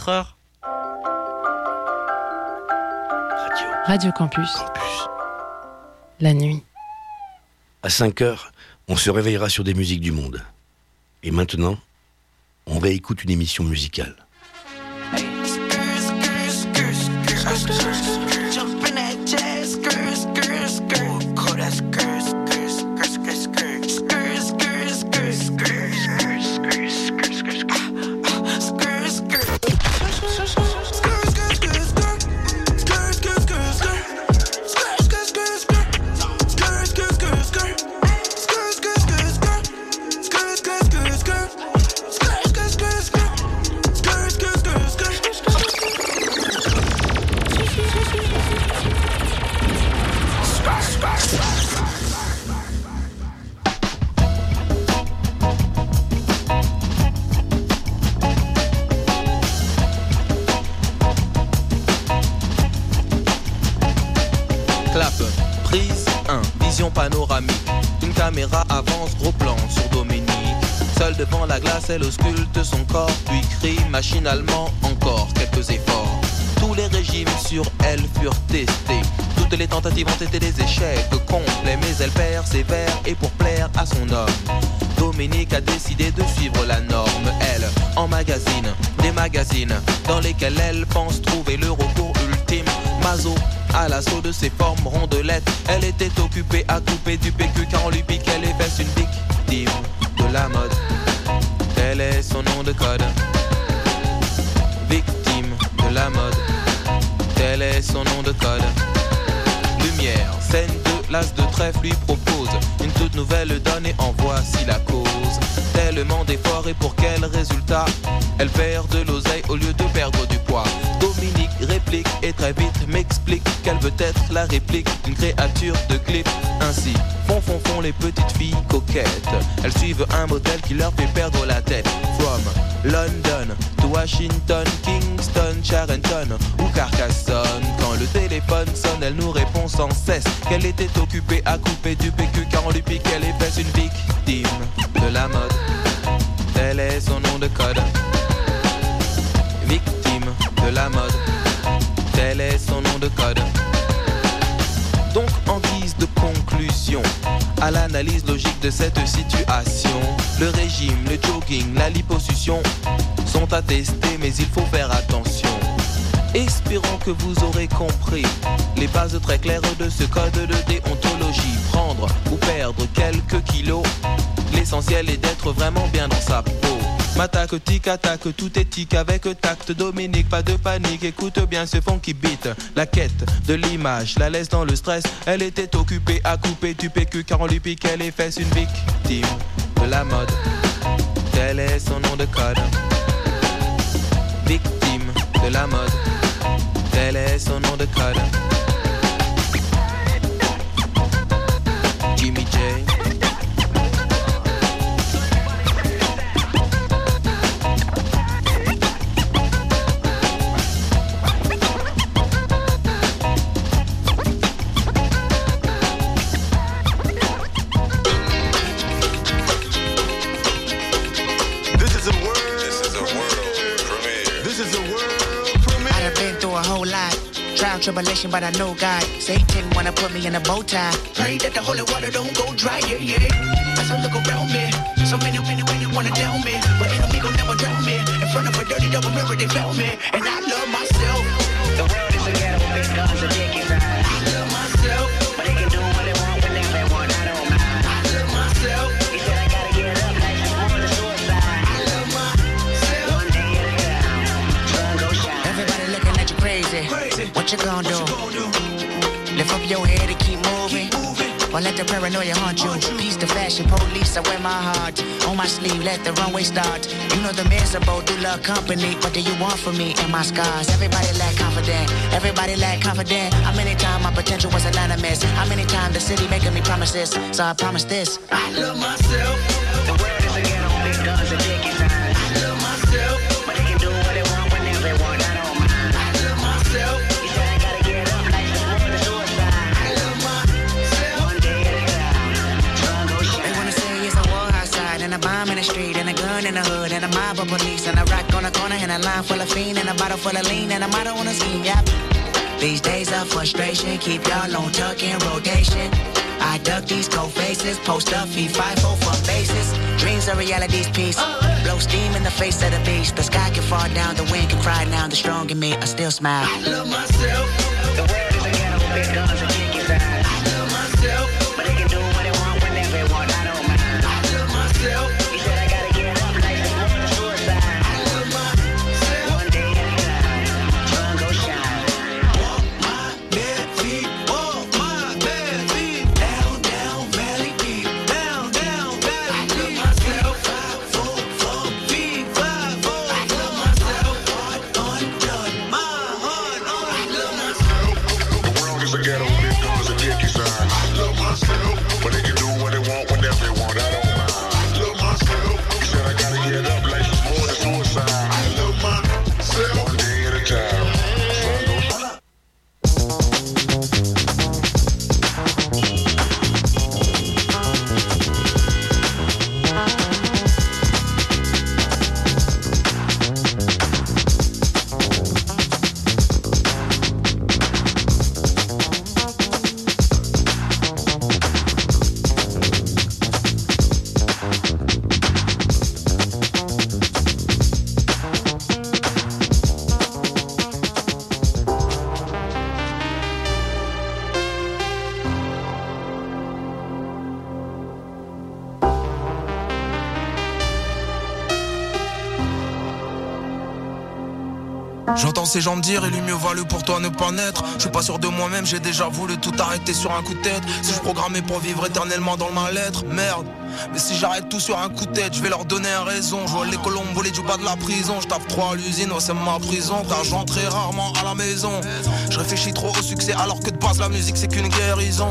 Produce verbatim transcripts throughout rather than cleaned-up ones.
heures. Radio. Radio Campus. Campus. La nuit. À cinq heures, on se réveillera sur des musiques du monde. Et maintenant, on réécoute une émission musicale. Panoramique, une caméra avance, gros plan sur Dominique. Seule devant la glace, elle ausculte son corps, puis crie machinalement encore quelques efforts. Tous les régimes sur elle furent testés. Toutes les tentatives ont été des échecs complets, mais elle persévère et pour plaire à son homme, Dominique a décidé de suivre la norme. Elle emmagasine des magazines dans lesquels elle pense trouver le recours ultime. Mazo à l'assaut de ses formes rondelettes, elle était occupée à couper du P Q car on lui piquait les fesses. Une victime de la mode, tel est son nom de code. Victime de la mode, tel est son nom de code. Lumière, scène de l'as de trèfle lui propose une toute nouvelle donne et en voici la cause. Tellement d'efforts et pour quel résultat? Elle perd de l'oseille au lieu de perdre du poids. Dominique réplique et très vite m'explique qu'elle veut être la réplique d'une créature de clip. Ainsi font font font les petites filles coquettes. Elles suivent un modèle qui leur fait perdre la tête. From London to Washington, Kingston, Charenton ou Carcassonne. Quand le téléphone sonne, elle nous répond sans cesse qu'elle était occupée à couper du P Q car on lui piquait les fesses. Une victime de la mode, tel est son nom de code. Victime de la mode, tel est son nom de code. Donc en guise de conclusion à l'analyse logique de cette situation, le régime, le jogging, la liposuction sont à tester, mais il faut faire attention. Espérons que vous aurez compris les bases très claires de ce code de déontologie. Prendre ou perdre quelques kilos, l'essentiel est d'être vraiment bien dans sa peau. M'attaque, tic, attaque, tout est tic avec tact. Dominique, pas de panique, écoute bien ce funky beat. La quête de l'image, la laisse dans le stress. Elle était occupée à couper du P Q car on lui piquait les fesses. Une victime de la mode, tel est son nom de code. Victime de la mode, tel est son nom de code. Jimmy J. Tribulation, but I know God. Satan wanna put me in a bow tie. Pray that the holy water don't go dry, yeah, yeah. As I look around me, so many, many, many wanna down me, but enemy gon' never drown me. In front of a dirty double mirror, they found me, and I love myself. The world is a ghetto, big guns are taking back. I love myself, but they can do what they want whenever they want. I don't mind. I love myself. He said I gotta get up, like before the suicide. I love myself. One day at a time, sun go shine. Everybody looking at you crazy. crazy. What you gonna do? Lift up your head and keep moving. Or let the paranoia haunt you. Peace to fashion police, I wear my heart on my sleeve, let the runway start. You know the miserable do love company. What do you want from me and my scars? Everybody lack confident, everybody lack confident. How many times my potential was a line of miss? How many times the city making me promises? So I promise this. I love myself. The world is a ghetto, big guns are taking time. I love myself. But they can do what they want whenever they want. I don't mind. I love myself. You said I gotta get up like before the suicide. I love myself. One day at a time, sun go shine. They wanna say it's a war outside, and a bomb in the street, and a gun in the hood, and a mob of police, and a rock on the corner, and a line full of fiend and a bottle full of lean and a motto on a scheme, yep. These days of frustration keep y'all on tuck in rotation. I duck these cold faces, post up, feed five four for bases. Dreams are reality's piece. Blow steam in the face of the beast. The sky can fall down, the wind can cry now. The strong in me, I still smile. I love myself. The world is a ghetto, big guns and chicken thighs. I love myself, but they can do what they want whenever they want. I don't mind. I love myself. You said I gotta get up, like it's more than suicide. I love myself. One day at a time, sun go shine. Walk my bare feet, walk my bare feet. Down, down, valley deep. Down, down, valley deep. I love myself. Five, four, four, feet, five, four. I love myself. Heart undone, my heart on. I love myself. The world is a ghetto, big guns and dicky signs. I love myself, but they can do what they want whenever they want. I don't mind. I love myself. You said I gotta get up, life is more than suicide. I love myself. One day at a time. Sun goes shine. J'entends ces gens me dire, il mieux valu pour toi ne pas naître. Je suis pas sûr de moi-même, j'ai déjà voulu tout arrêter sur un coup de tête. Si je programmais pour vivre éternellement dans le mal-être, merde. Mais si j'arrête tout sur un coup de tête, je vais leur donner un raison. Je vois les colombes voler du bas de la prison. Je tape trop à l'usine, ouais c'est ma prison. Car j'entre très rarement à la maison. Je réfléchis trop au succès alors que de base la musique c'est qu'une guérison.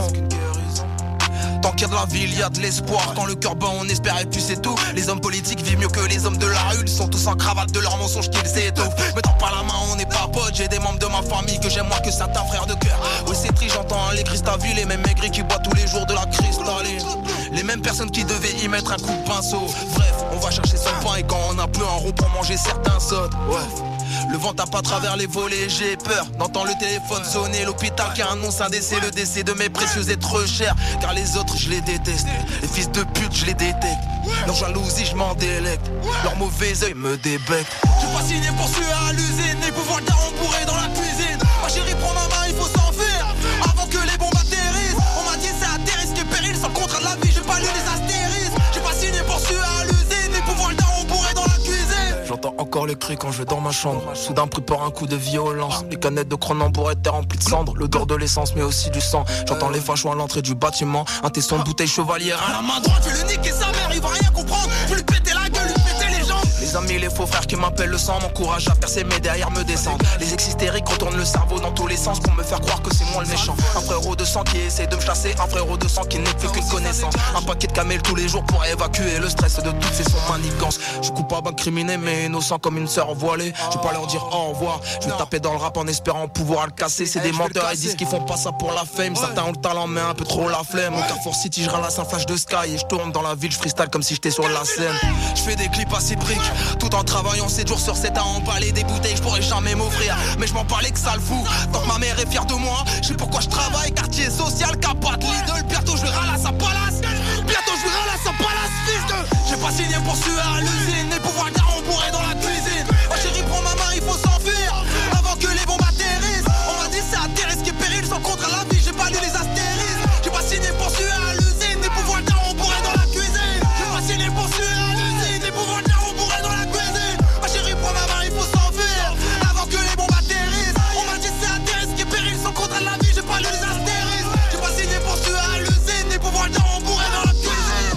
Tant qu'il y a de la ville, il y a de l'espoir. Quand le cœur bat, on espère et puis c'est tout. Les hommes politiques vivent mieux que les hommes de la rue. Ils sont tous en cravate de leurs mensonges qu'ils s'étouffent. Me tends pas la main, on n'est pas potes. J'ai des membres de ma famille que j'aime moins que certains frères de cœur. Oui c'est triste, j'entends les Christavis. Les mêmes maigris qui boivent tous les jours de la cristalline. Les mêmes personnes qui devaient y mettre un coup de pinceau. Bref, on va chercher son pain et quand on a plus un rond pour manger certains sautes. Ouais. Le vent tape à travers les volets, j'ai peur d'entendre le téléphone sonner. L'hôpital qui annonce un décès, le décès de mes précieux êtres chers. Car les autres je les déteste, les fils de pute je les détecte. Leur jalousie je m'en délecte, leur mauvais œil me débecte. J'ai pas signé pour suer à l'usine, ni pouvoir dire on pourrait dans la cuisine. Ma chérie prends ma main, il faut s'enfuir avant que les bombes atterrissent. On m'a dit c'est à tes risques et périls, sans le contrat de la vie j'ai pas lu les astérisques. J'ai pas signé pour suer à l'usine, ni pouvoir dire on pourrait dans la cuisine. J'entends encore les cris quand je vais dans ma chambre. Soudain pris par un coup de violence. Les canettes de Cronenbourg étaient remplies de cendres. L'odeur de l'essence mais aussi du sang. J'entends les fachos à l'entrée du bâtiment. Un tesson de bouteille chevalière à la main droite. Je vais le niquer sa mère, il va rien comprendre. Je vais lui péter la gueule, lui péter les jambes. Les amis, les faux frères qui m'appellent le sang m'encouragent à percer mais derrière me descendent. Les ex hystériques retournent le cerveau dans tous les sens pour me faire croire que c'est moi le méchant. Un frérot de sang qui essaie de me chasser. Un frérot de sang qui n'est plus qu'une connaissance. Un paquet de camels tous les jours pour évacuer le stress de toutes ces son manigances. Je suis coupable incriminé mais innocent comme une sœur voilée. Je vais pas leur dire au revoir. Je vais taper dans le rap en espérant pouvoir le casser. C'est des menteurs, ils disent qu'ils font pas ça pour la fame. Certains ont le talent mais un peu trop la flemme. Au Carrefour City je ralasse un flash de sky. Et je tourne dans la ville, je freestyle comme si j'étais sur la scène. Je fais des clips à six briques tout en travaillant sept jours sur sept à emballer des bouteilles. Je pourrais jamais m'offrir mais je m'en parlais que ça le fout. Tant que ma mère est fière de moi, je sais pourquoi je travaille. Quartier social, Capat, Lidl. Bientôt je vais ralasse à Palace. Bientôt je vais ralasse à Palace, fils de. J'ai pas signé pour suer à l'usine. Et pouvoir dire on pourrait dans la cuisine. Ma chérie prends ma main, il faut s'enfuir avant que les bombes atterrissent. On m'a dit c'est à tes risques et périls, sans contre la vie, j'ai pas lu les astérisques. J'ai pas signé pour suer à l'usine. Et pouvoir dire on pourrait dans la cuisine. J'ai pas signé pour suer à l'usine. Et pouvoir dire on pourrait dans la cuisine. Ma chérie prends ma main, il faut s'enfuir avant que les bombes atterrissent. On m'a dit c'est à tes risques et périls, sans contre la vie, j'ai pas lu les astérisques. J'ai pas signé pour suer à l'usine. Et pouvoir dire on pourrait dans la cuisine.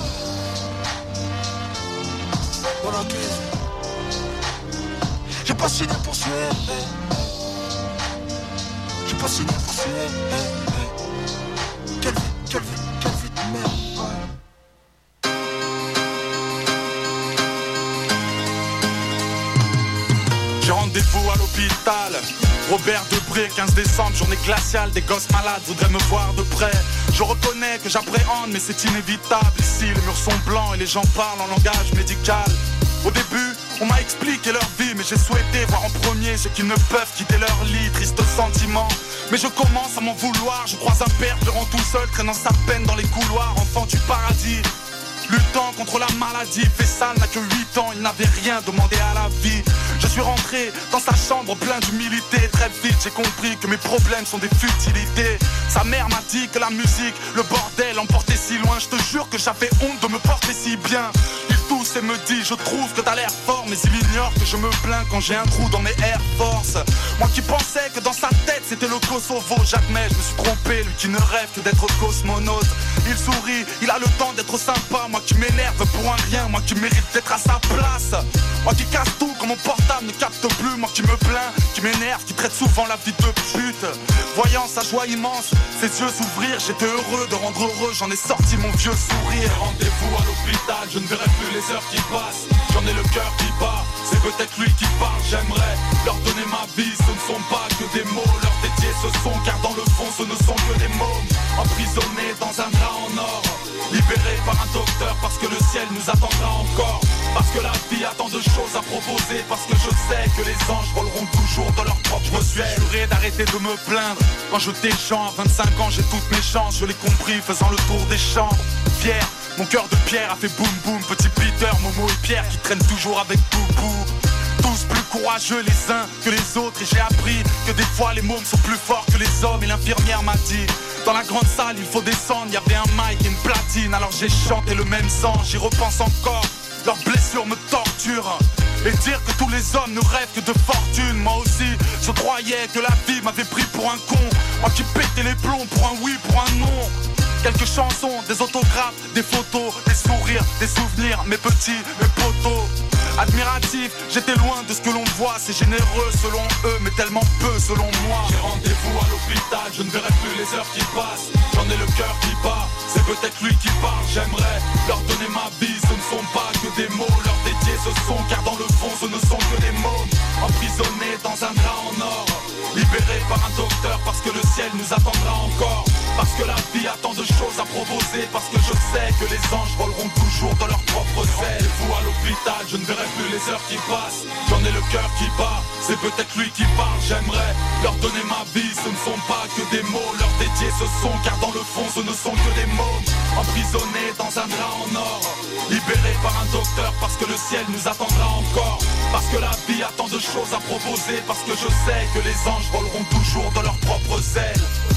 Dans la cuisine. J'ai pas signé pour suer. J'ai pas signé pour suer. Quelle vie, quelle vie, quelle vie de merde. J'ai rendez-vous à l'hôpital. Robert Debré, quinze décembre, journée glaciale. Des gosses malades voudraient me voir de près. Je reconnais que j'appréhende mais c'est inévitable. Ici les murs sont blancs et les gens parlent en langage médical. Au début, on m'a expliqué leur vie, mais j'ai souhaité voir en premier ceux qui ne peuvent quitter leur lit, triste sentiment. Mais je commence à m'en vouloir, je croise un père pleurant tout seul, traînant sa peine dans les couloirs, enfant du paradis. Luttant contre la maladie, Fessal n'a que huit ans, il n'avait rien demandé à la vie. Je suis rentré dans sa chambre plein d'humilité. Très vite j'ai compris que mes problèmes sont des futilités. Sa mère m'a dit que la musique, le bordel emportait si loin. Je te jure que j'avais honte de me porter si bien. Il tousse et me dit, je trouve que t'as l'air fort, mais il ignore que je me plains quand j'ai un trou dans mes Air Force. Moi qui pensais que dans sa tête c'était le Kosovo, j'admets, je me suis trompé, lui qui ne rêve que d'être cosmonaute. Il sourit, il a le temps d'être sympa, moi qui m'énerve pour un rien, moi qui mérite d'être à sa place. Moi qui casse tout quand mon portable ne capte plus, moi qui me plains, qui m'énerve, qui traite souvent la vie de pute. Voyant sa joie immense, ses yeux s'ouvrir, j'étais heureux de rendre heureux, j'en ai sorti mon vieux sourire. Rendez-vous à l'hôpital, je ne verrai plus les heures qui passent, j'en ai le cœur qui bat, c'est peut-être lui qui parle, j'aimerais leur donner ma vie, ce ne sont pas que des mots, leur dédier ce son, car dans le fond ce ne sont que des mômes, emprisonnés dans un drap en or, libérés par un docteur parce que le ciel nous attendra encore, parce que la vie a tant de choses à proposer, parce que je sais que les anges voleront toujours dans leur propre ciel. Je me suis juré d'arrêter de me plaindre quand je déchante, à vingt-cinq ans j'ai toutes mes chances, je l'ai compris faisant le tour des chambres, fier. Mon cœur de pierre a fait boum boum, petit Peter, Momo et Pierre qui traînent toujours avec Boubou. Tous plus courageux les uns que les autres, et j'ai appris que des fois les mômes sont plus forts que les hommes. Et l'infirmière m'a dit, dans la grande salle il faut descendre, il y avait un mic et une platine, alors j'ai chanté le même sang, j'y repense encore, leurs blessures me torturent. Et dire que tous les hommes ne rêvent que de fortune, moi aussi je croyais que la vie m'avait pris pour un con, moi qui pétais les plombs pour un oui, pour un non. Quelques chansons, des autographes, des photos, des sourires, des souvenirs, mes petits, mes potos. Admiratif, j'étais loin de ce que l'on voit, c'est généreux selon eux, mais tellement peu selon moi. J'ai rendez-vous à l'hôpital, je ne verrai plus les heures qui passent, j'en ai le cœur qui bat, c'est peut-être lui qui parle, j'aimerais leur donner ma vie, ce ne sont pas que des mots, leur dédier ce son, car dans le fond ce ne sont que des mômes, emprisonnés dans un drap en or, libérés par un docteur parce que le ciel nous attendra encore, parce que la vie a tant de choses à proposer, parce que je sais que les anges voleront toujours dans leur propre zèle. Rendez-vous à l'hôpital, je ne verrai plus les heures qui passent, j'en ai le cœur qui bat, c'est peut-être lui qui parle, j'aimerais leur donner ma vie, ce ne sont pas que des mots, leur dédier ce son, car dans le fond ce ne sont que des mômes, emprisonnés dans un drap en or, libérés par un docteur parce que le ciel nous attendra encore, parce que la vie a tant de choses à proposer, parce que je sais que les anges voleront toujours dans leur propre zèle.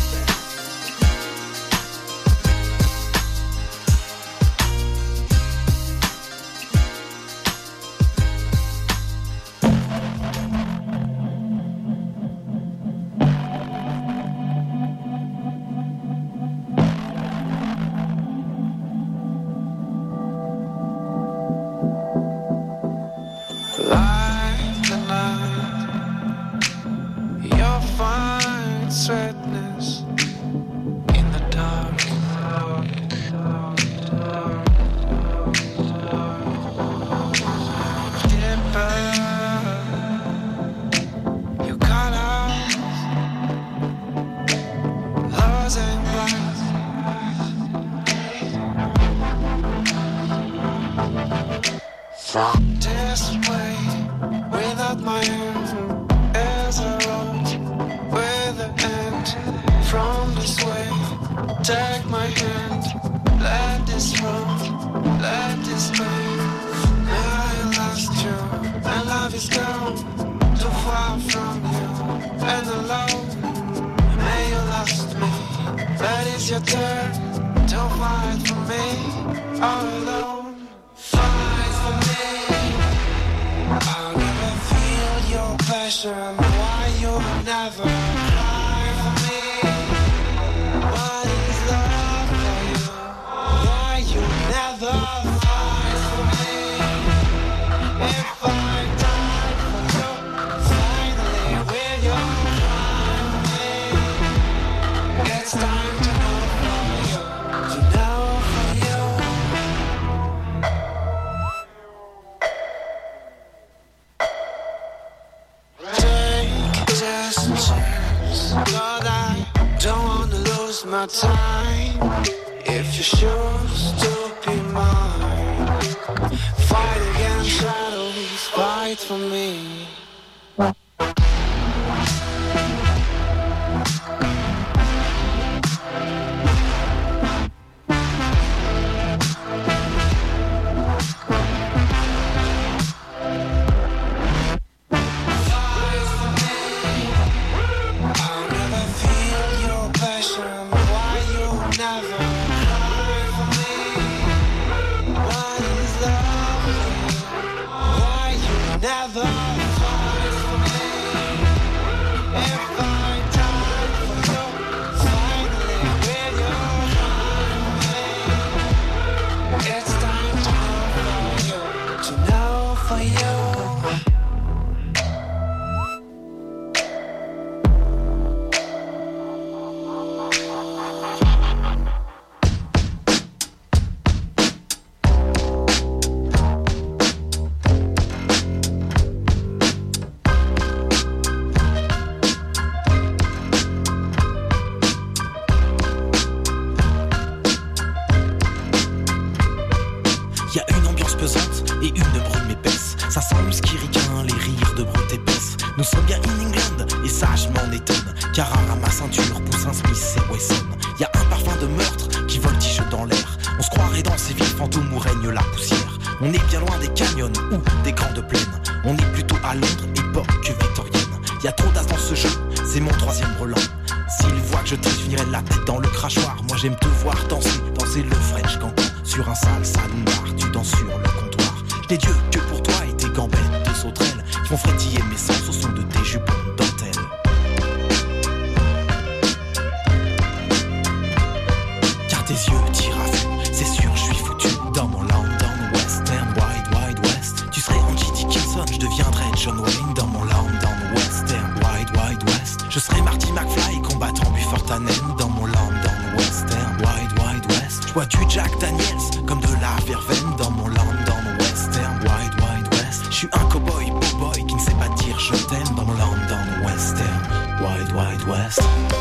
This way, without my hand, as a road with an end. From this way, take my hand, let this road, let this pain. Now I lost you, and love is gone, too far from you, and alone. May you lost me, but it's your turn to fight for me, all alone. I'll never feel your pleasure. Why you never cry for me? What is love for you? Why you never fight for me? If I die for you, finally will you cry for me? It's time to know for you, to know for you. But I don't wanna lose my time. If you choose to be mine, fight against shadows. fight for me. J'aime te voir danser, danser le French cancan sur un sale salon bar, tu danses sur le comptoir. Je n'ai Dieu que pour toi et tes gambettes de sauterelles qui font frétiller mes sens au son de tes jupons de dentelle. Car tes yeux tirent à fond, c'est sûr, je suis foutu dans mon London Western, Wide Wide West. Tu serais Angie Dickinson, je deviendrais John Wayne dans mon London Western, Wide Wide West. Je serais Marty McFly, combattant Buford Tannen dans mon London Western, Wide Wide West. Je bois du Jack Daniels comme de la verveine dans mon London Western, Wide Wide West. Je suis un cowboy, boy qui ne sait pas dire je t'aime dans mon London Western, Wide Wide West.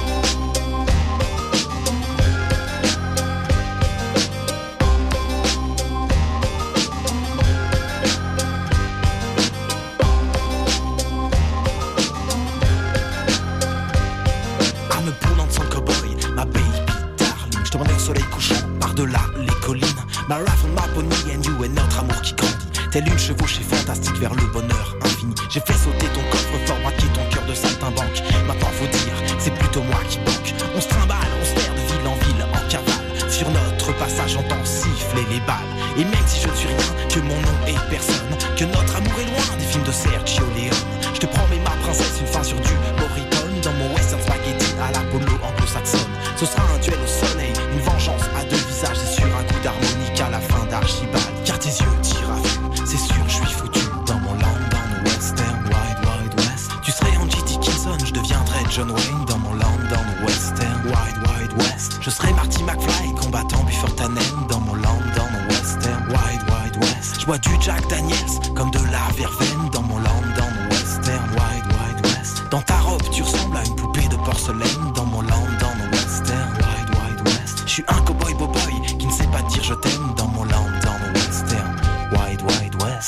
Ma rifle, ma pony and you et notre amour qui grandit. Telle une chevauchée fantastique vers le bonheur infini. J'ai fait sauter ton coffre-fort, braquer ton cœur de saltimbanque. Maintenant faut dire, c'est plutôt moi qui banque. On se trimballe, on se perd de ville en ville en cavale. Sur notre passage, j'entends siffler les balles. Et même si je ne suis rien, que mon nom est personne, que notre amour est loin des films de Sergio Leone. Je te promets ma princesse, une fin sur du Morricone. Dans mon western spaghetti à l'Apollo anglo-saxonne. Ce sera un duel au soleil, une vengeance à deux visages. C'est sur un coup d'harmonie à la fin d'Archibald. Car tes yeux tirent à vue, c'est sûr je suis foutu dans mon London Western, Wide Wide West. Tu serais Angie Dickinson, je deviendrais John Wayne dans mon London Western, Wide Wide West. Je serais Marty McFly, combattant Buford Tannen dans mon London Western, Wide Wide West. Je bois du Jack Daniels comme de la verveine dans mon London Western, Wide Wide West. Dans ta robe tu ressembles à une poupée de porcelaine dans mon London Western, Wide Wide West. Je suis un cowboy boy qui ne sait pas dire je t'aime dans mon London Western, Wide Wide West.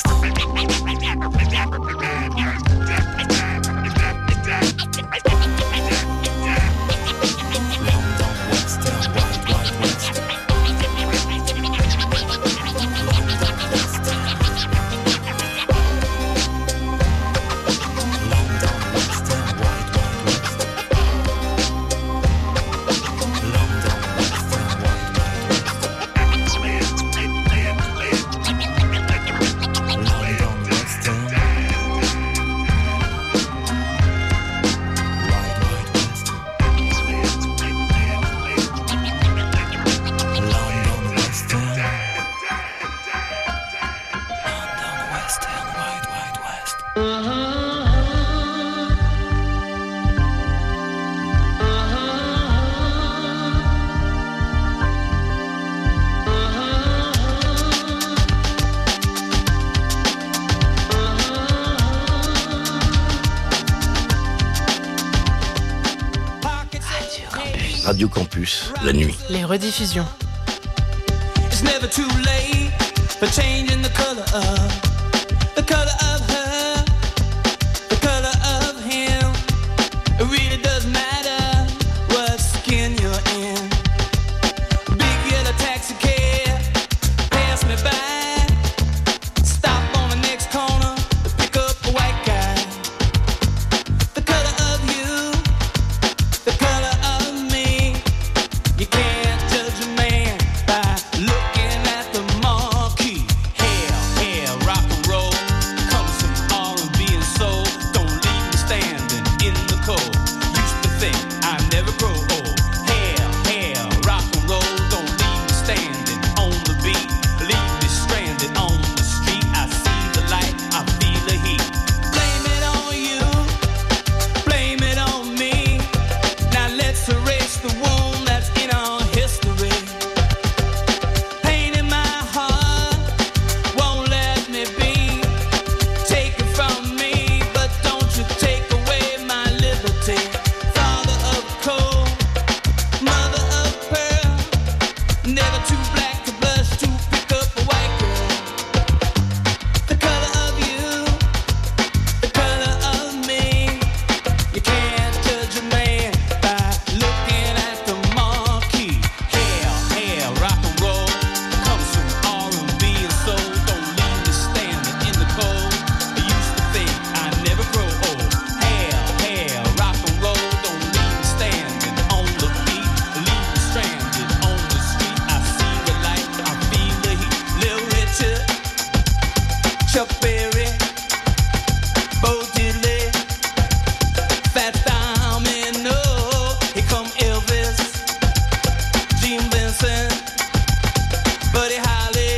Radio Campus, la nuit. Les rediffusions. It's never too late for changing the color of the color of her cold. Used to think I'd never grow old. Hell, hell, rock and roll, don't leave me standing on the beat. Leave me stranded on the street. I see the light, I feel the heat. Blame it on you, blame it on me. Now let's erase the wound that's in our history. Pain in my heart won't let me be. Take it from me, but don't you take away my liberty. Father of coal, mother of pearl, never too black to blush to pick up a white girl. The color of you, the color of me. You can't judge a man by looking at the marquee. Hell, hell, rock and roll comes from R and B and soul. Don't leave me standing in the cold. I used to think I'd never grow old. Hell, hell, rock and roll, don't leave me standing on the beat. Leave me stranded on the street. I see the light, I feel the heat. Lil Richard, Chuck Berry, Bo Diddley, Fat Domino, here come Elvis, Gene Vincent, Buddy Holly,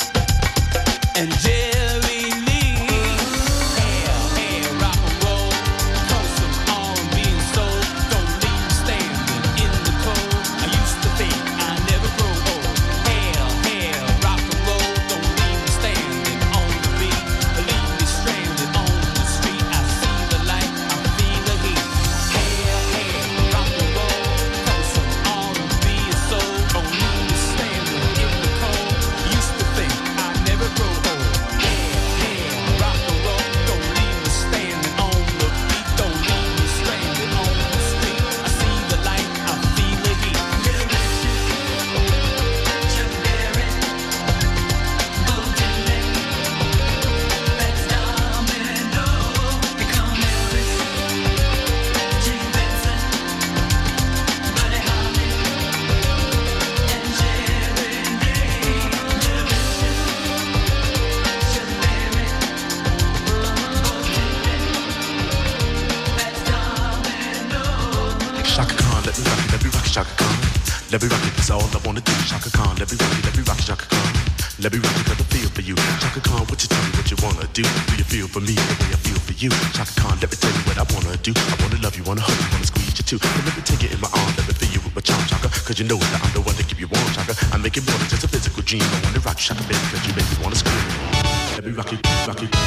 and Jerry Lee. Hell, hell, rock and roll comes from R and B and soul. Don't leave me standing in the cold. I used to think I'd never grow old. Hell, hell, rock and roll, don't leave me standing on the beat. Leave me stranded on the street. I see the light, I feel the heat. Hell, hell, rock and roll comes from R and B and soul. Don't leave me standing in the cold. Used to think I'd never grow old. Hell, hell, rock and roll, don't leave me standing on the beat. Don't leave me stranded on the street. I see the light, I feel the heat. Chuck Berry, Bo Diddley, Fat Domino, here come Elvis, Gene Vincent, Buddy Holly, and Jerry Lee. Chuck Berry, Bo Diddley, Fat Domino. Shaka Khan, let me rock it, let me rock it, Shaka Khan. Let me rock it, that's all I wanna do. Shaka Khan, let me rock it, let me rock it, Shaka Khan. Let me rock it, got the feel for you. Shaka Khan, what you tell me what you wanna do? Do you feel for me the way I feel for you? Shaka Khan, let me tell you what I wanna do. I wanna love you, wanna hug you, wanna squeeze you too. And let me take it in my arms, let me feel you with my charm, Shaka. Cause you know that I'm the one to keep you warm, Shaka. I make it more than just a physical dream. I wanna rock you, Shaka, baby, cause you make me wanna scream. Let me rock you, rock you.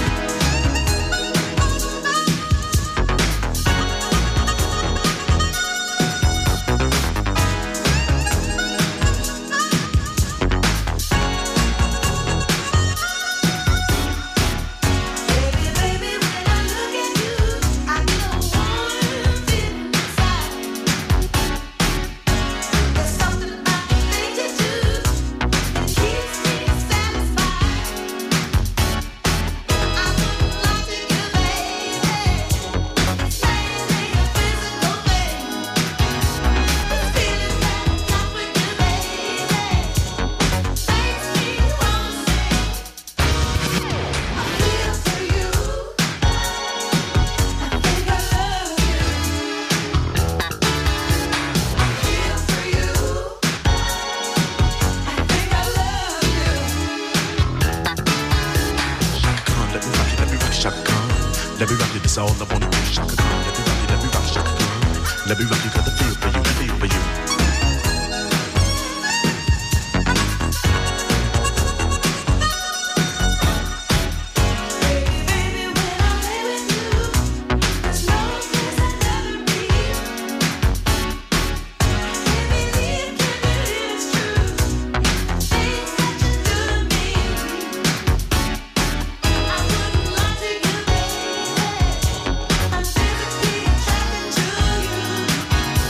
Baby, when I look at you, I get a warm feeling inside. There's something about the things you do that keeps me satisfied. I wouldn't lie to you, baby. It's mainly a physical thing. The feeling that I got with you, baby, makes me wanna sing. I feel for you. I think I love you. I feel for you. I think I love you. Shaka Khan, let me rock it, let me rock it, Shaka Khan. Let me rock it, that's all I wanna do. Shaka Khan, let me rock it, let me rock it, Shaka Khan. Let me rock it, got the feel for you, feel for you. Baby, when I lay with you, there's no place I'd rather be. Baby, can you hear it's true? Things that you do to me. I wouldn't lie to you, baby. I'm physically attracted to you.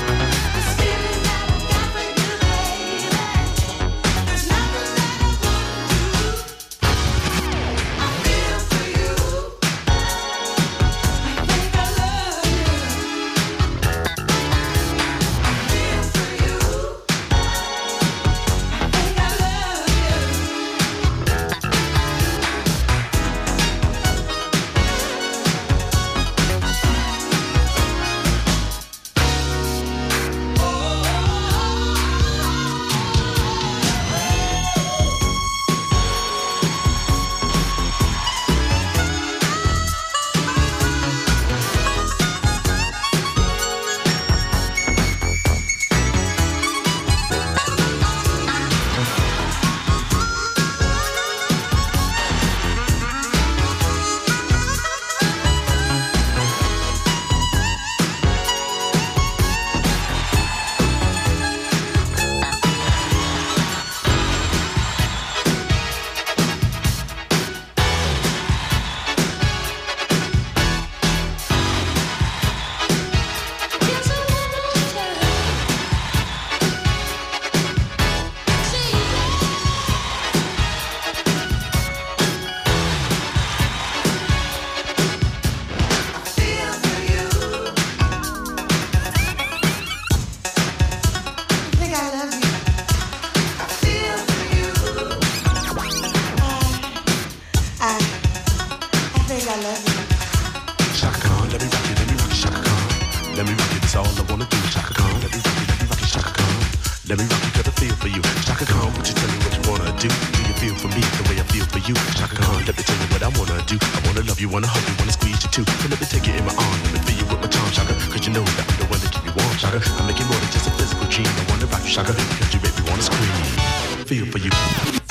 let me rock it, that's all I wanna do. Chaka Khan, let me rock it, let me rock it, Chaka Khan. Let me rock it, got a feel for you. Chaka Khan, won't you tell me what you wanna do? Do you feel for me the way I feel for you? Chaka Khan, let me tell you what I wanna do. I wanna love you, wanna hug you, wanna squeeze you too. So let me take you in my arms, let me feel you with my charm, Chaka. Cause you know that I'm the one that keep you warm, Chaka. I make it more than just a physical dream. I wanna rock you, Chaka, cause you make me wanna scream. Feel for you.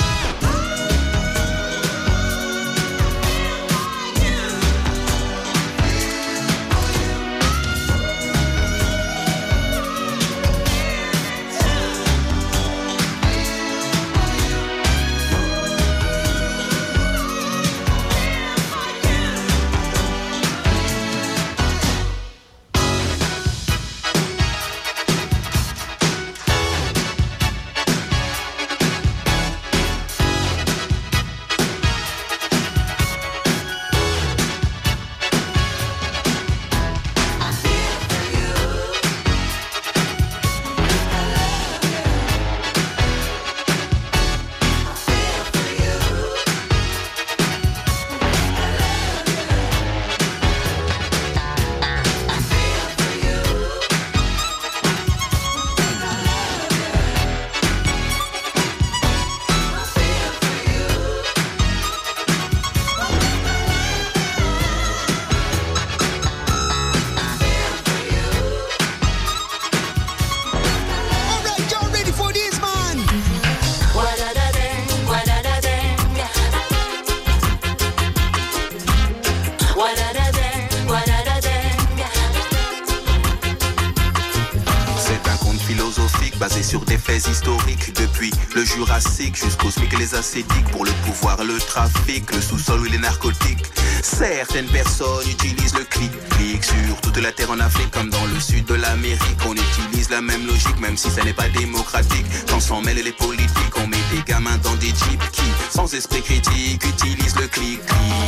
Sur des faits historiques depuis le Jurassique jusqu'aux smic et les ascétiques. Pour le pouvoir, le trafic, le sous-sol ou les narcotiques. Certaines personnes utilisent le clic-clic sur toute la terre en Afrique comme dans le sud de l'Amérique. On utilise la même logique même si ça n'est pas démocratique. Quand s'en mêlent les politiques, on met des gamins dans des jeeps qui, sans esprit critique, utilisent le clic-clic.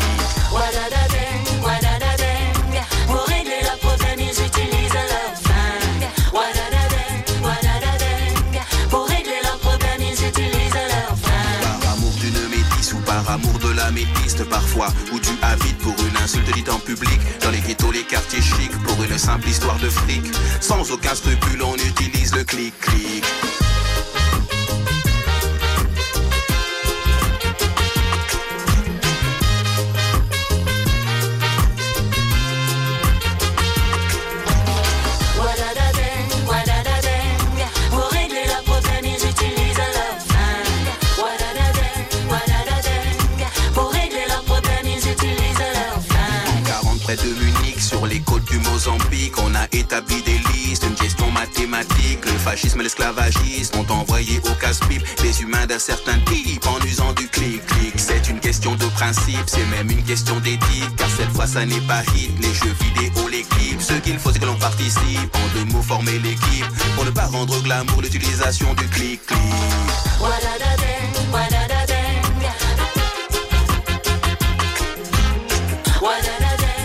Wadadadeng, wadadadeng, pour régler le problème ils utilisent leur flingue. Wadadadeng, wadadadeng, pour régler leur problème ils utilisent leur flingue. Par amour d'une métisse ou par amour de la métiste parfois, ou tu habites pour une insulte dite en public, dans les ghettos, les quartiers chics, pour une simple histoire de fric. Sans aucun scrupule on utilise le clic-clic. De Munich, sur les côtes du Mozambique, on a établi des listes, une gestion mathématique. Le fascisme et l'esclavagisme ont envoyé au casse-pipe les humains d'un certain type en usant du clic-clic. C'est une question de principe, c'est même une question d'éthique, car cette fois ça n'est pas hit, les jeux vidéo, les clips. Ce qu'il faut c'est que l'on participe, en deux mots former l'équipe, pour ne pas rendre glamour l'utilisation du clic-clic. Wadadadeng, wadadadeng, wadadadeng.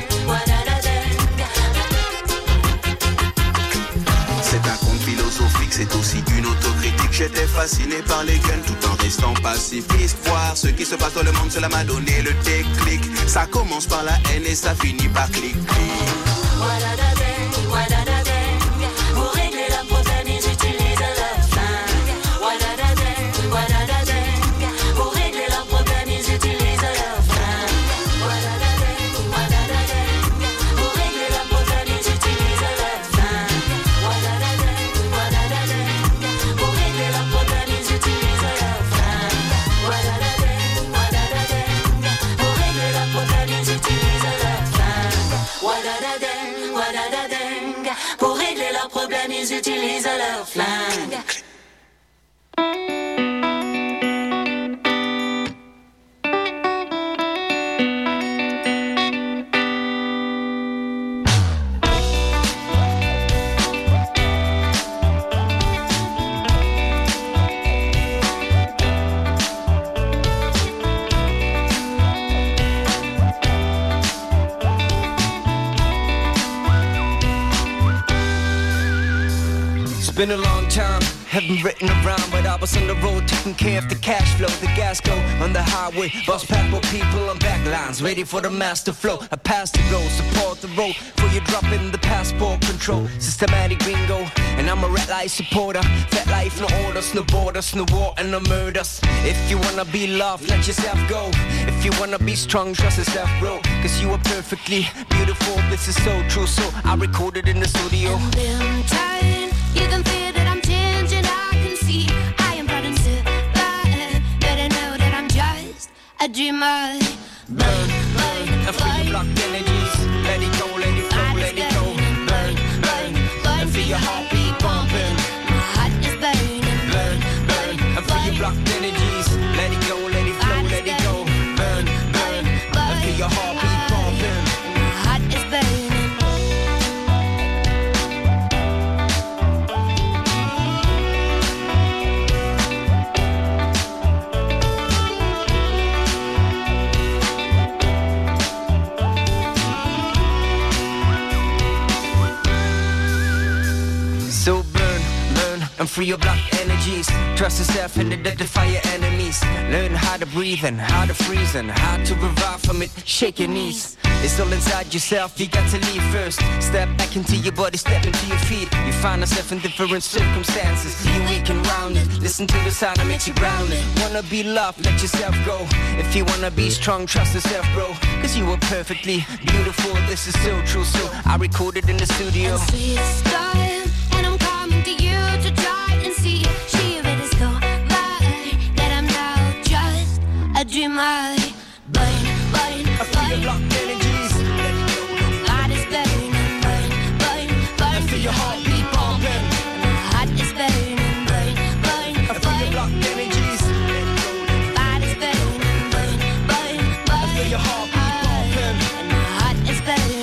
C'est aussi une autocritique. J'étais fasciné par les guns tout en restant pacifiste. Voir ce qui se passe dans le monde, cela m'a donné le déclic. Ça commence par la haine et ça finit par clic-clic. Wadadadeng, wadadadeng, pour régler le problème ils utilisent leur flingue. Wadadadeng, wadadadeng, pour régler le problème ils utilisent leur flingue. Wadadadeng, wadadadeng, pour régler le problème ils utilisent leur flingue. Wadadadeng, pour régler leur problème, ils utilisent leur flingue. Wadadadeng, wadadadeng, pour régler leur problème, ils utilisent leur flingue. Wadadadeng, wadadadeng, pour régler leur problème, ils utilisent leur flingue. Been a long time haven't written around, but I was on the road taking care of the cash flow. The gas go on the highway, bus packed with people on back lines, ready for the master flow. I pass the road, support the road, for you drop in the passport control. Systematic bingo, and I'm a red light supporter. Fat life, no orders, no borders, no war and no murders. If you wanna be loved, let yourself go. If you wanna be strong, trust yourself, bro. Cause you are perfectly beautiful, this is so true. So I recorded in the studio. And in time, you can feel that I'm changing, I can see I am proud and survive. But I know that I'm just a dreamer. Burn, burn, and feel your blocked energies. Let it go, let it flow, let it go. Burn, burn, and feel your heartbeat pumping. My heart is burning. Burn, burn, and feel your blocked energies. Let it go, let it flow, let it go. Burn, burn, and feel your heartbeat pumping. My heart is burning. So burn, learn, and free your blocked energies. Trust yourself and identify your enemies. Learn how to breathe and how to freeze and how to revive from it. Shake your knees. It's all inside yourself, you got to leave first. Step back into your body, step into your feet. You find yourself in different circumstances. Be weak and rounded. Listen to the sound that makes you grounded. Wanna be loved, let yourself go. If you wanna be strong, trust yourself, bro. Cause you are perfectly beautiful, this is so true. So I recorded in the studio. Sweet style, and I'm coming to you to try and see. She will discover that I'm now just a dreamer. Burn, burn, I feel your blocked energies. heart is burning. Burn, burn, burn. I feel your heartbeat pumping. My heart is burning. Burn, burn, I feel your blocked energies. heart is burning. Burn, burn, burn. I feel your heartbeat pumping. My heart is burning.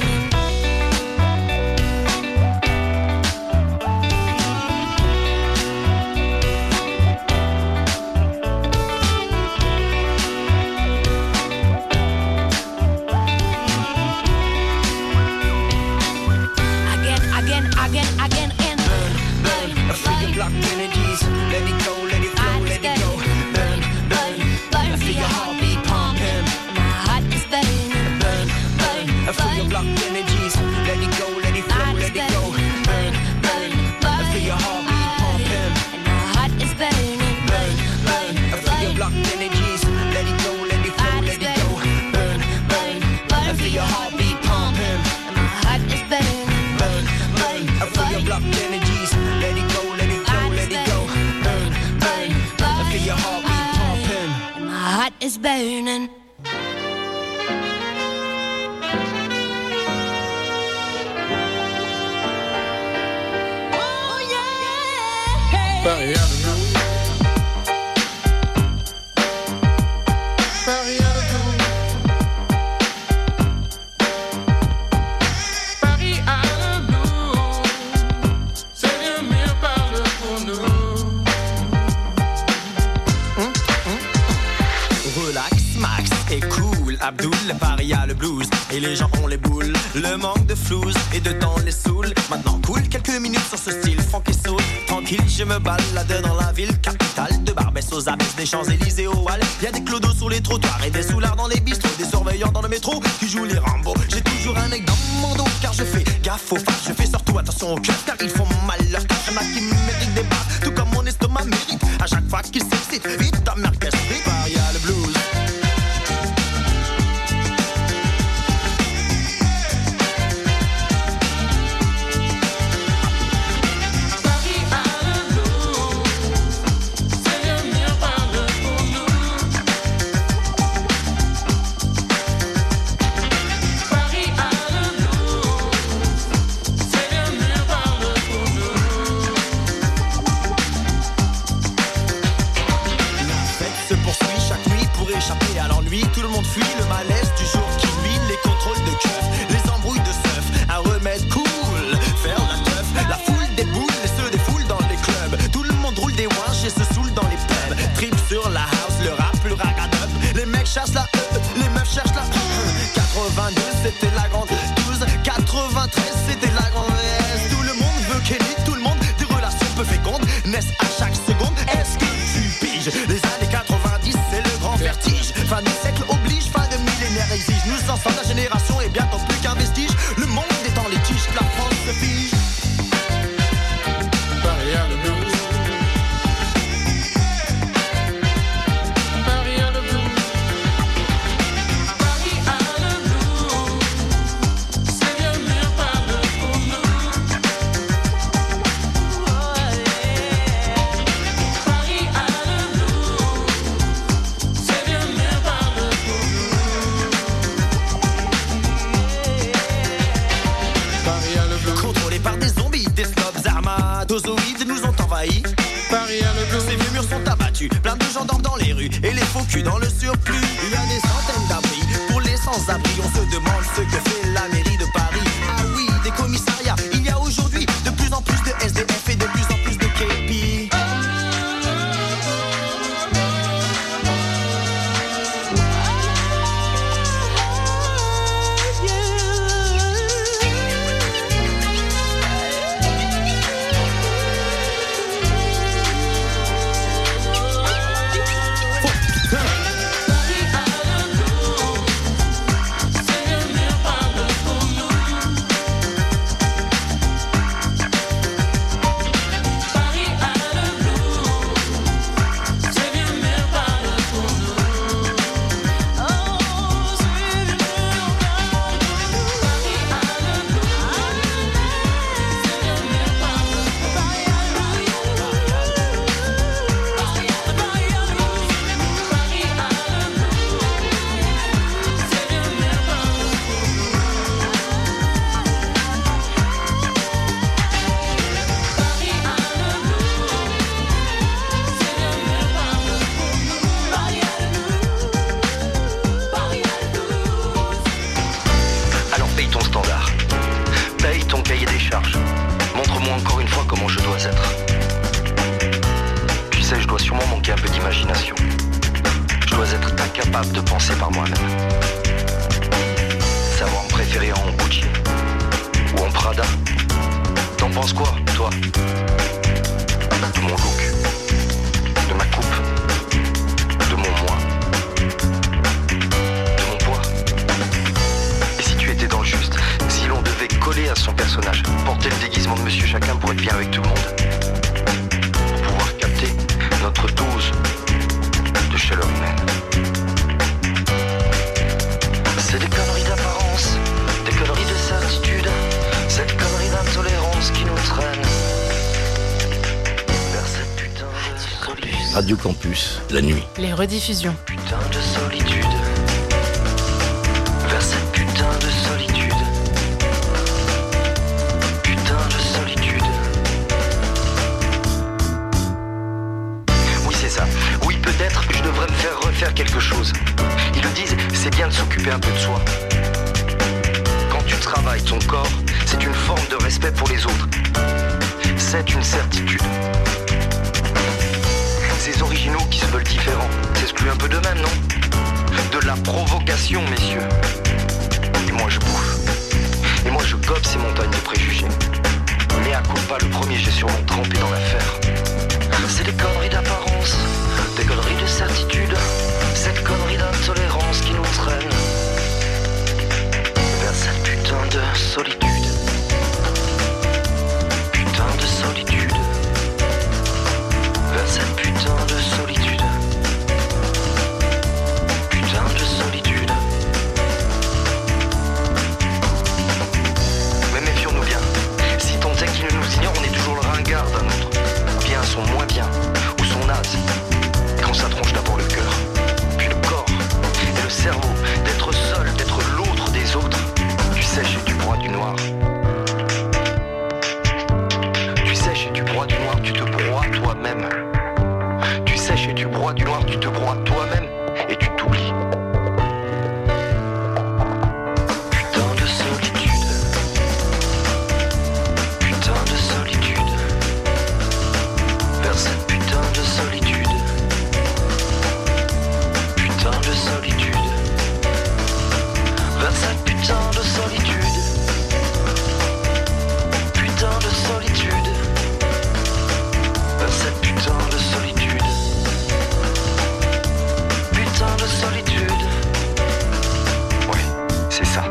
Again, again, again, and burn, burn. I feel your blocked energies. Let it go, let it flow, let it go. Burn, burn, I feel your heartbeat pumping. my heart is burning. Burn, burn. I feel your blocked energies. Let it go, let it flow, let it go. Burn, burn. I feel your heartbeat pumping. My heart is burning. Burn, burn. I feel your blocked energies. Let it go, let it flow, let it go. Burn, burn. I feel your heartbeat pumping. My heart is burning. Burn, burn. I feel your blocked energies. Let it go, let it flow, let it go. Burn, burn. I feel your heartbeat pumping. My heart is burning. Oh yeah. Paris Avenue. Paris Avenue. Paris Avenue. C'est le mieux parle pour nous. Relax, max et cool. Abdoul, Paris a le blues. Et les gens ont les boules. Le manque de flouze et de temps les saoule. Maintenant cool quelques minutes sur ce style funk et soul. Tranquille, je me balade dans la ville capitale. De Barbès aux abysses, des Champs-Élysées au Halles. Y'a des clodos sur les trottoirs et des soulards dans les bistrots. Des surveillants dans le métro qui jouent les Rambo. J'ai toujours un œil dans mon dos car je fais gaffe aux faces. Je fais surtout attention aux cœurs car ils font mal leur cœur. Y'en a qui méritent des baffes, tout comme mon estomac mérite. À chaque fois qu'il s'excite, vite ta mère casse vite. Paris a le blues. Tout le monde fuit le malaise du jour qui nuit. Les contrôles de keuf, les embrouilles de seuf. Un remède cool, faire la teuf. La foule déboule et se défoule dans les clubs. Tout le monde roule des ouinges et se saoule dans les pubs. Trip sur la house, le rap, le ragamuffin. Les mecs chassent la E, les meufs cherchent la E. quatre-vingt-deux c'était la grande douze. quatre-vingt-treize c'était la grande S. Tout le monde veut Kelly, tout le monde des relations peu fécondes naissent à chaque spermatozoïdes nous ont envahis. Paris a le blues. Ces vieux murs sont abattus, plein de gens dorment dans les rues et les faux culs dans le surplus. Il y a des centaines d'abris pour les sans-abri. On se demande ce que fait la mairie de Paris. Ah oui, des commissariats. Il y a aujourd'hui de plus en plus de S D F et de plus en plus de K P. Radio Campus, la nuit. Les rediffusions. Putain de solitude. Vers cette putain de solitude. Putain de solitude. Oui, c'est ça. Oui, peut-être je devrais me faire refaire quelque chose. Ils le disent, c'est bien de s'occuper un peu de soi. Quand tu travailles ton corps, c'est une forme de respect pour les autres. C'est une certitude. Ces originaux qui se veulent différents, s'excluent un peu d'eux-mêmes, non? De la provocation, messieurs. Et moi je bouffe. Et moi je gobe ces montagnes de préjugés. Mais à coup pas le premier, j'ai sûrement trempé dans l'affaire. C'est des conneries d'apparence, des conneries de certitude. Cette connerie d'intolérance qui nous traîne vers cette putain de solitude. Putain de solitude. Vers cette putain de solitude. Putain de solitude. Mais méfions-nous bien. Si tant est qu'il ne nous ignore, on est toujours le ringard d'un autre. Ou bien son moins bien, ou son naze. Quand ça tronche d'abord le cœur, puis le corps, et le cerveau. D'être seul, d'être l'autre des autres. Tu sèches et tu broies du noir. Tu sèches et tu broies du noir, tu te broies toi-même. Tu sèches et tu broies du noir, tu te broies toi-même et tu t'oublies. Putain de solitude. Putain de solitude. Vers cette putain de solitude. Putain de solitude. Vers cette putain de solitude. Putain de solitude. Vers cette putain de solitude. Putain de solitude. Oui, c'est ça.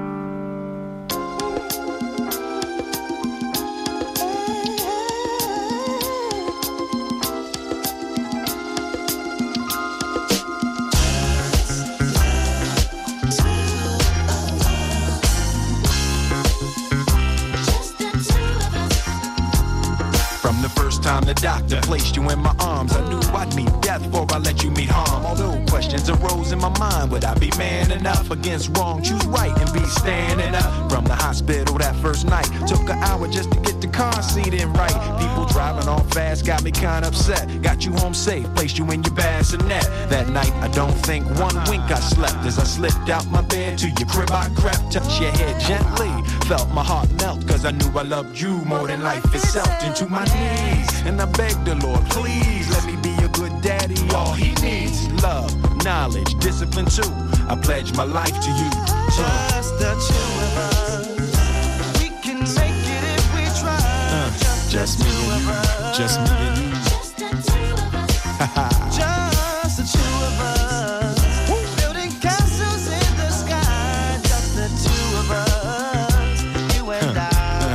From the first time the doctor placed you in my arms, I knew I'd meet death before I let you meet harm. Although questions arose in my mind, would I be man enough against wrong? Choose right and be standing up. From the hospital that first night, took an hour just to get to car seat in right. People driving off fast got me kinda upset. Got you home safe, placed you in your bassinet. That night I don't think one wink I slept. As I slipped out my bed to your crib I crept. Touched your head gently, felt my heart melt. Cause I knew I loved you more than life itself. Into my knees, and I begged the Lord, please let me be a good daddy. All he needs is love, knowledge, discipline too. I pledge my life to you. Just the two of us. We can make it if we try. Uh, just, just the me two and of you. us. Just me and you. Just the two of us. Just the two of us. Building castles in the sky. Just the two of us. You and I.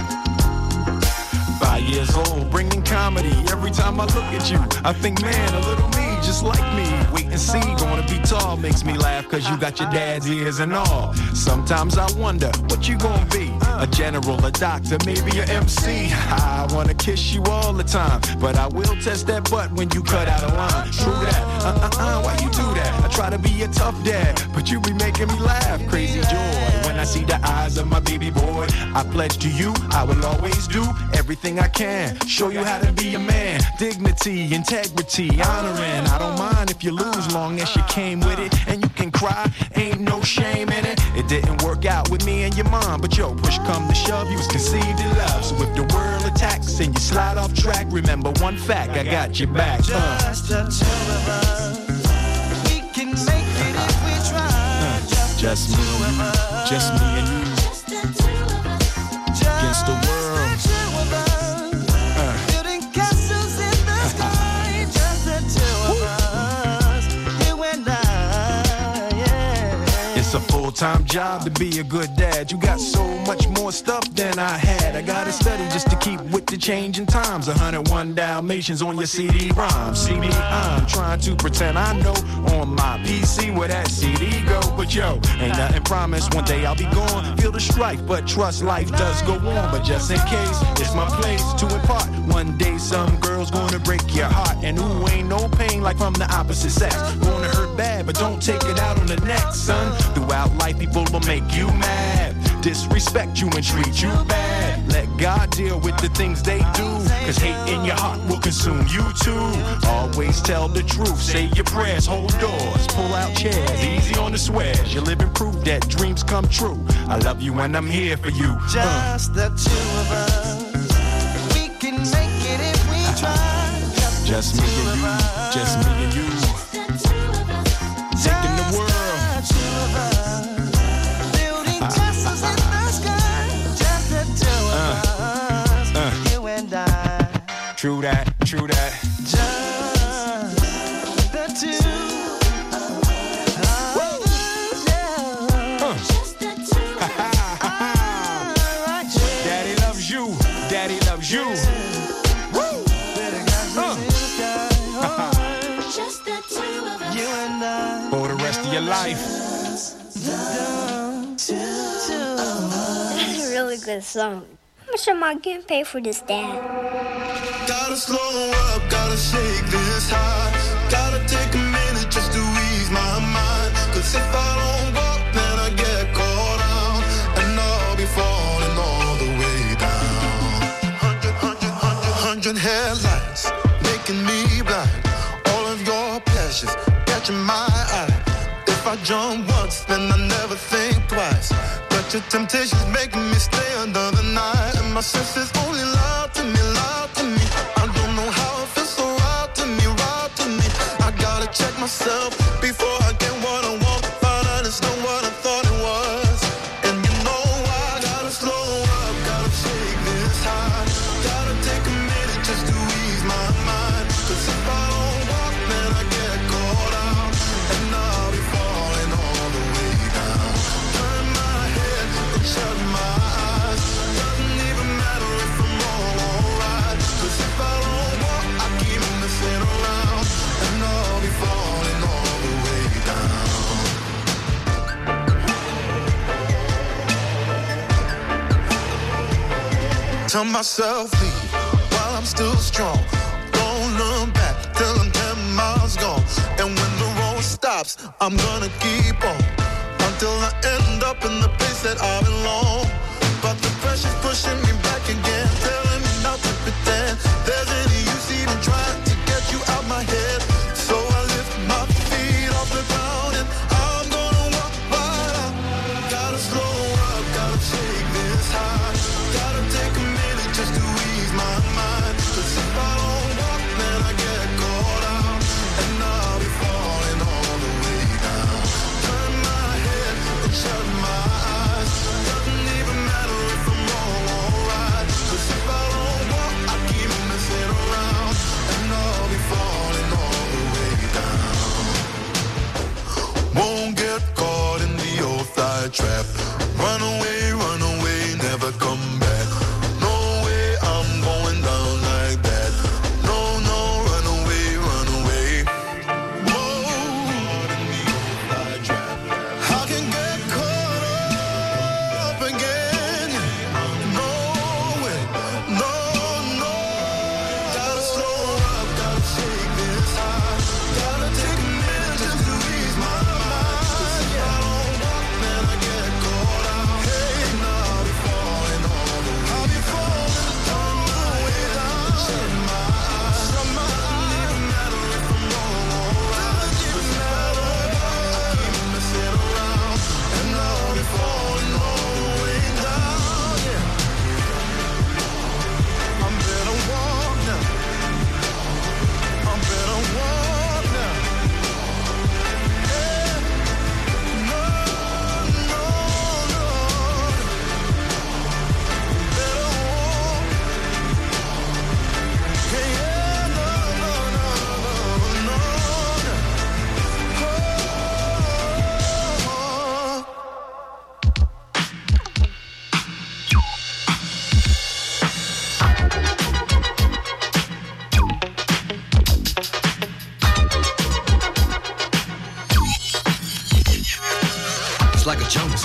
Five years old, bringing comedy. Every time I look at you, I think, man, a little me, just like me. Wait and see, gonna be tall, makes me laugh, cause you got your dad's ears and all. Sometimes I wonder, what you gonna be? A general, a doctor, maybe an M C. I wanna kiss you all the time, but I will test that butt when you cut out a line. True that, uh-uh-uh, why you do that? I try to be a tough dad, but you be making me laugh. Crazy joy, when I see the eyes of my baby boy. I pledge to you, I will always do everything I can. Show you how to be a man. Dignity, integrity, honoring. I don't mind if you lose, long as you came with it. And you can cry, ain't no shame in it. It didn't work out with me and your mom, but yo, push come to shove, you was conceived in love. So if the world attacks and you slide off track, remember one fact, I got your back. Uh. Just the two of us. We can make it if we try. Uh, just, just the me two and of you, us. just me and you. Just the two of us. Against the world. Just the two of us. Uh. Building castles in the sky. Just the two of us. You and I, yeah. It's a full-time job to be a good dad. You got so much more stuff than I had. I gotta study just to keep with the changing times. one oh one Dalmatians on your C D-ROM. See me, I'm trying to pretend I know on my P C where that C D go. But yo, ain't nothing promised. One day I'll be gone. Feel the strife, but trust life does go on. But just in case, it's my place to impart. One day some girl's gonna break your heart. And ooh, ain't no pain like from the opposite sex. Gonna hurt bad, but don't take it out on the next, son. Throughout life, people will make you mad, disrespect you and treat you bad. Let God deal with the things they do, cause hate in your heart will consume you too. Always tell the truth, say your prayers, hold doors, pull out chairs, easy on the swears. You're living proof that dreams come true. I love you and I'm here for you. Just the two of us. We can make it if we try. Just, just me and you, us. just me and you. Just the two of us. Taking the world. Just the two of us. Building castles in the sky. Just the two of us. Uh, uh. You and I. True that, true that. Just the two of us. Yeah. Just the two of us. Daddy loves you, daddy loves you. Woo! Just the two of us. You and I. For the rest of your life. This is a really good song. How much am I getting paid for this, Dad? Gotta slow up, gotta shake this high. Gotta take a minute just to ease my mind. Cause if I don't walk, then I get caught out. And I'll be falling all the way down. Hundred, hundred, hundred, hundred headlights making me blind. All of your pleasures catching my eye. If I jump once, then I never think twice. But your temptation's making me stay another night. And my senses only lie to me, lie to me. I don't know how it feels so right to me, right to me. I gotta check myself before I get what I want. Find out it's not what I thought it was. And you know I gotta slow up, gotta shake this high. Gotta take a minute just to ease my mind. Cause if I don't walk, then I get caught out. And I'll be falling all the way down. Turn my head and shut my eyes. Doesn't even matter if I'm all alright. Cause if I don't walk, I keep messing around. And I'll be falling all the way down. Tell myself leave while I'm still strong. Don't look back till I'm ten miles gone. And when the road stops, I'm gonna keep on until I end up in the place that I belong. But the pressure's pushing me back again till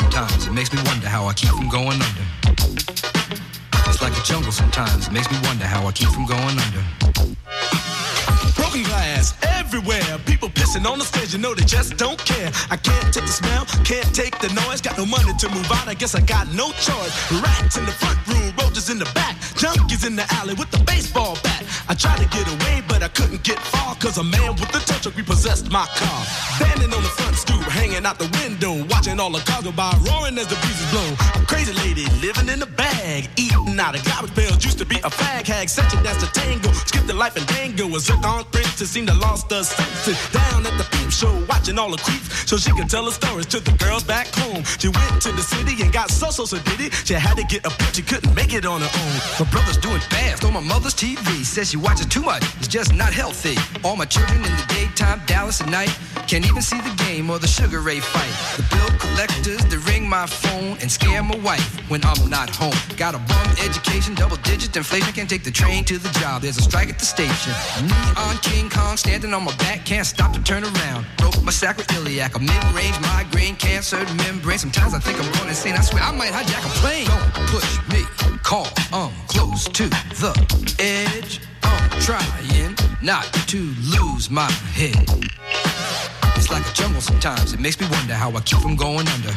sometimes, it makes me wonder how I keep from going under. It's like a jungle sometimes, it makes me wonder how I keep from going under. Broken glass everywhere. People pissing on the stage, you know they just don't care. I can't take the smell, can't take the noise. Got no money to move out, I guess I got no choice. Rats in the front room, roaches in the back. Junkies in the alley with the baseball bat. I tried to get away, but I couldn't get far. Cause a man with a tow truck repossessed my car. Standing on the front stoop, hanging out the window. Watching all the cars go by, roaring as the breezes blow. A crazy lady living in a bag. Eating out of garbage pails, used to be a fag hag. Such a dance to tango, skipped the life and dango. A zircon princess seemed to lost her senses. Down at the peep show, watching all the creeps. So she could tell her stories to the girls back home. She went to the city and got so so so did it. She had to get a bitch, she couldn't make it on her own. My brother's doing fast on my mother's T V. Says she watches too much, it's just not healthy. All my children in the daytime, Dallas at night. Can't even see the game or the Sugar Ray fight. The bill collectors, they ring my phone and scare my wife when I'm not home. Got a bum education, double digit inflation. Can't take the train to the job, there's a strike at the station. Neon King Kong standing on my back, can't stop to turn around. Broke my sacroiliac, a mid-range migraine, cancer membrane. Sometimes I think I'm going insane, I swear I might hijack a plane. Don't push me, call, I'm close to the edge. I'm trying not to lose my head. It's like a jungle sometimes, it makes me wonder how I keep from going under.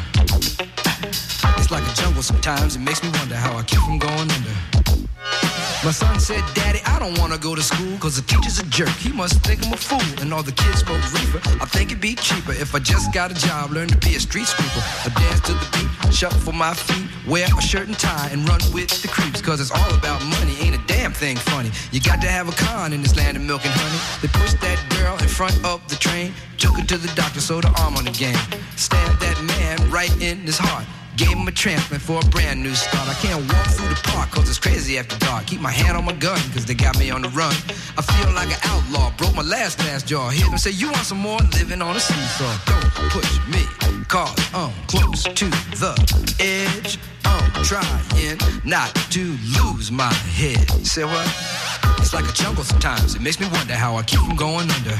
It's like a jungle sometimes, it makes me wonder how I keep from going under. My son said, Daddy, I don't wanna go to school, cause the teacher's a jerk, he must think I'm a fool. And all the kids smoke reefer, I think it'd be cheaper if I just got a job, learn to be a street sweeper. I dance to the beat, shuffle my feet, wear a shirt and tie, and run with the creeps. Cause it's all about money, ain't a damn thing funny. You got to have a con in this land of milk and honey. They pushed that girl in front of the train, took her to the doctor, sewed her arm on the game. Stabbed that man right in his heart, gave him a transplant for a brand new start. I can't walk through the park cause it's crazy after dark. Keep my hand on my gun cause they got me on the run. I feel like an outlaw, broke my last glass jaw. Hear them say, you want some more? Living on a seesaw. Don't push me, cause I'm close to the edge. I'm trying not to lose my head. Say what? It's like a jungle sometimes, it makes me wonder how I keep from going under.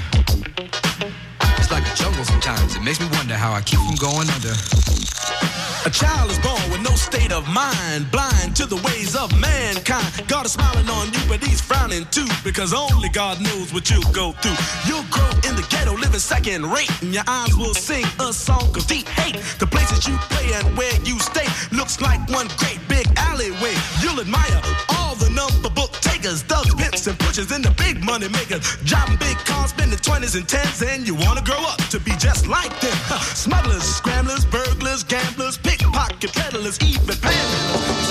It's like a jungle sometimes, it makes me wonder how I keep from going under. A child is born with no state of mind, blind to the ways of mankind. God is smiling on you, but he's frowning too, because only God knows what you'll go through. You'll grow in the ghetto, living second rate, and your eyes will sing a song of deep hate. The places you play and where you stay looks like one great big alleyway. You'll admire all the number book takers, thugs, pimps, and pushers, and the big money makers. Driving big cars, spending twenties and tens, and you wanna grow up to be just like them. Smugglers, scramblers, burglars, gamblers, pickpocket peddlers, even panhandlers.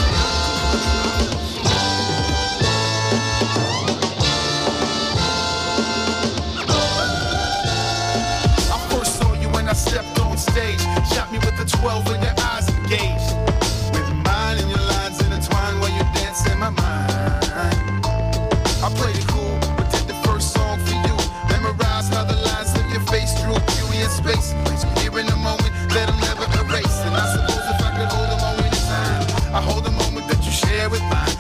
I first saw you when I stepped on stage. Shot me with the twelve and your eyes engaged. With mine and your lines intertwined while you dance in my mind. I played it cool, but did the first song for you. Memorized how the lines of your face drew beauty in space. Place you here in the moment that I'll never erase. And I suppose if I could hold a moment in time, I hold the moment that you share with mine.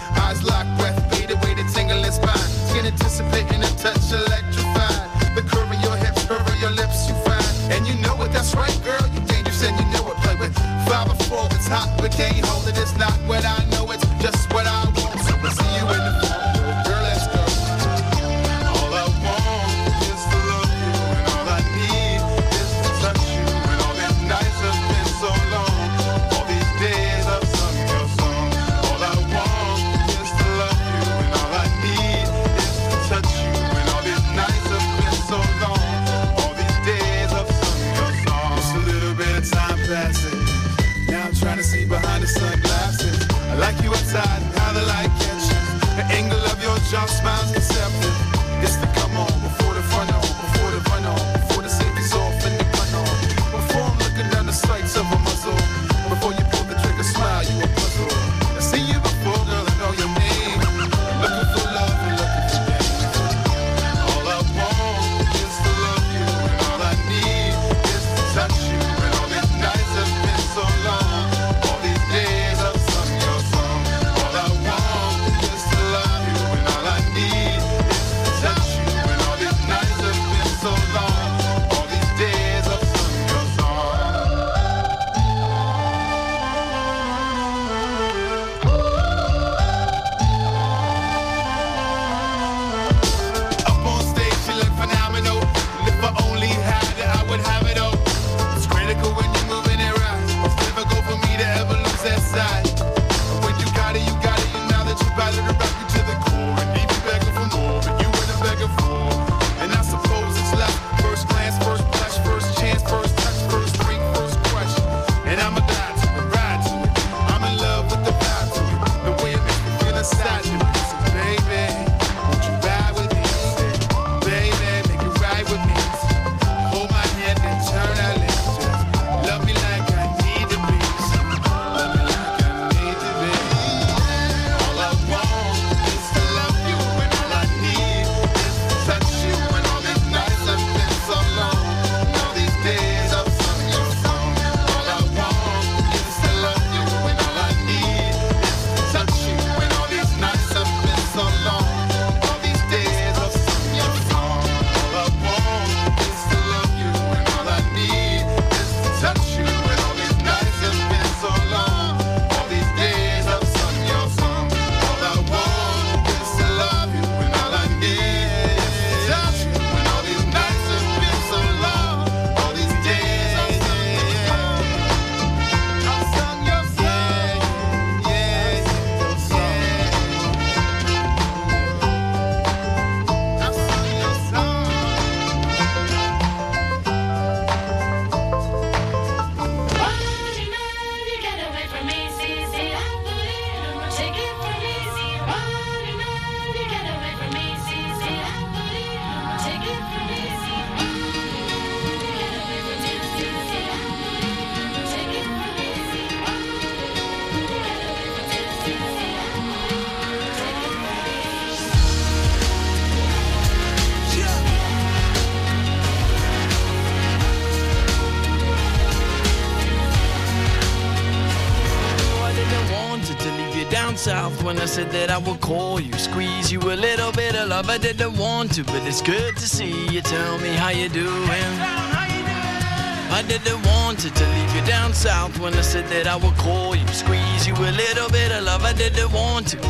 when I said that I would call you, squeeze you a little bit of love. I didn't want to, but it's good to see you. Tell me how you doing. I didn't want to, to leave you down south when I said that I would call you, squeeze you a little bit of love. I didn't want to.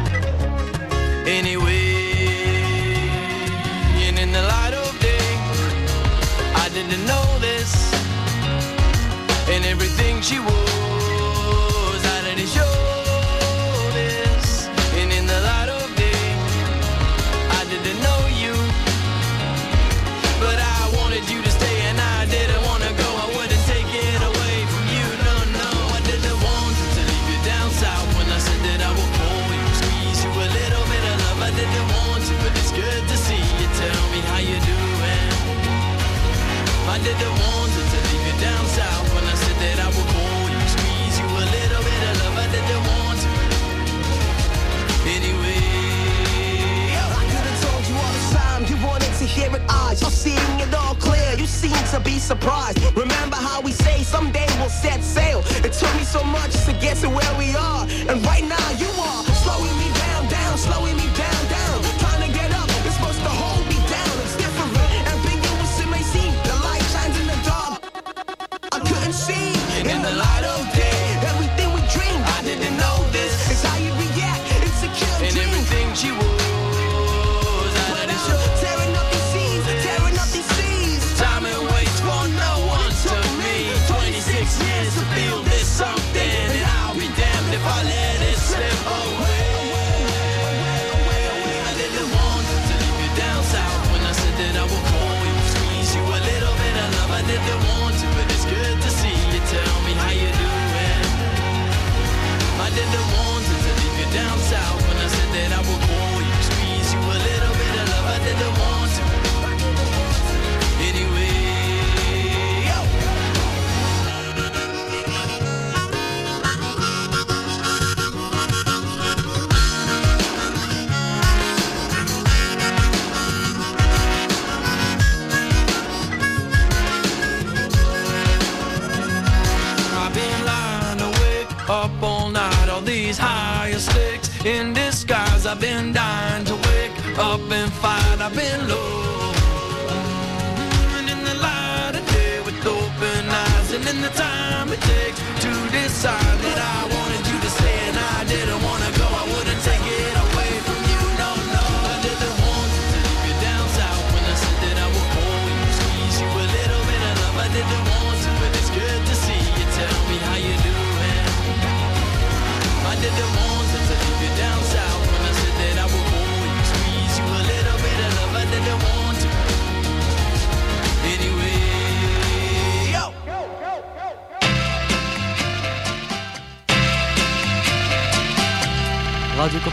Anyway, and in the light of day, I didn't know this, and everything she was, I didn't show this, and in the light of day, I didn't know you, but I wanted you to stay, and I didn't want to go, I wouldn't take it away from you, no, no, I didn't want to leave you down south when I said that I would call you, squeeze you a little bit of love, I didn't want to, but it's good to see you, tell me how you doing. I didn't want to, to leave you down south when I said that I would call you, squeeze you a little bit of love, I didn't want to. Anyway, I could have told you all the time, you wanted to hear it, eyes, you're seeing it all clear, you seem to be surprised. Remember how we say someday we'll set sail, it took me so much to get to where we are, and right now you are slowing me down, down, slowing me down, down, trying to get up, it's supposed to hold me down, it's different, ambiguous it may seem, the light shines in the dark, I couldn't see, in the light of day, everything we dreamed, I didn't know this, it's how you react, it's a kill and dream. everything she was, I didn't show. Tearing up these seas, tearing up these seas. Time and waste for no one to me. twenty-six years to feel this something, and I'll be damned if I let it slip away. I didn't want to leave you down south when I said that I would call you, squeeze you a little bit of love. I didn't want to, but it's good to see you. Tell me how you doing. I didn't want to, to leave you down south when I said that I would call you, squeeze you a little bit of love. I didn't want to. Anyway, yo. I've been lying awake up all night, all these higher stakes in disguise. I've been dying to wake up and fight. I've been low, and in the light of day with open eyes, and in the time it takes to decide that I